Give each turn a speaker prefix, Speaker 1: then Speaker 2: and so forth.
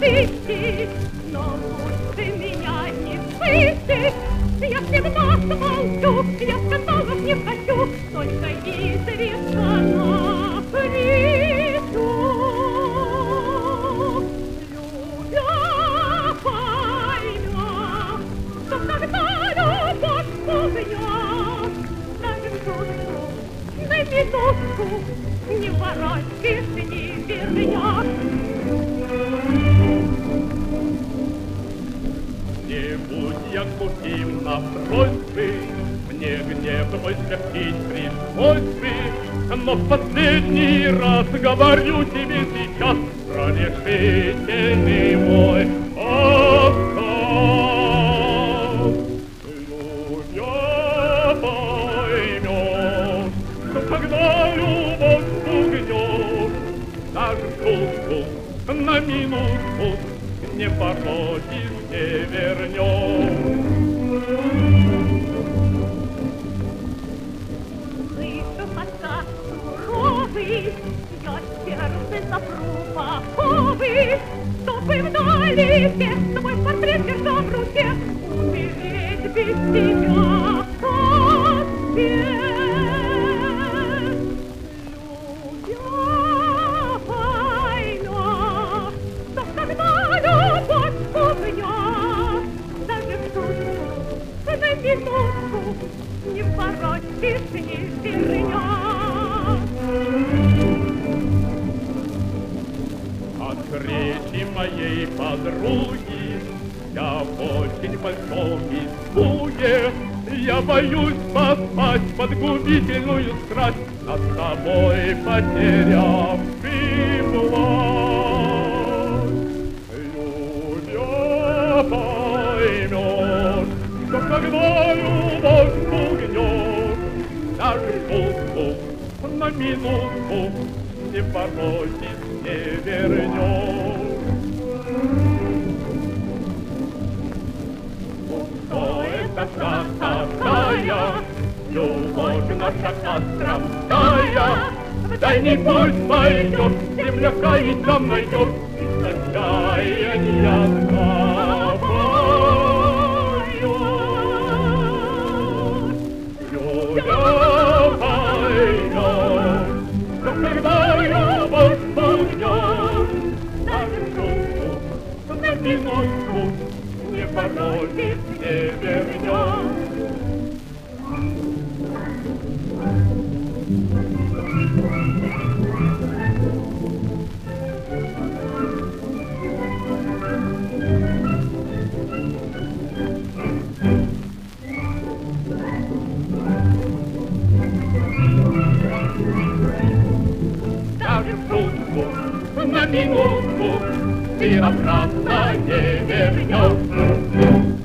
Speaker 1: сыщи, но лучше меня не сыщи. Я всегда смолчу, я скандалов не хочу, только изредка накричу. Любя поймет, что когда любовь пугнет, даже душу на минутку не воротишь, не вернешь.
Speaker 2: Не будь я глухим на просьбы, мне гнев мой смягчить пришлось бы, но в последний раз говорю тебе сейчас про решительный мой отказ. Любя поймет, что когда любовь пугнет, даже шутку на минутку не воротишь, не вернешь.
Speaker 1: Слышу подкат суровый, я сердце запру покровы, чтобы вдалеке твой портрет держа в руке, умереть без тебя поспеть. Любя поймет, что когда любовь пугнет, даже в шутку на минутку не воротишь, не вернешь.
Speaker 2: От речи моей подруги я в очень большом испуге. Я боюсь попасть под губительную страсть, над тобой потерявший власть. Любя поймет, что когда любовь пугнет, даже шутку на минутку не воротишь, не вернешь. Что это за такая любовь наша островная? В дальний путь пойдешь, земляка и там найдешь, и отчаяния сгорает. Любя поймет, что когда любовь пугнет, даже шутку на минутку не воротишь, не вернешь. Даже шутку на минутку ты обратно не вернешь.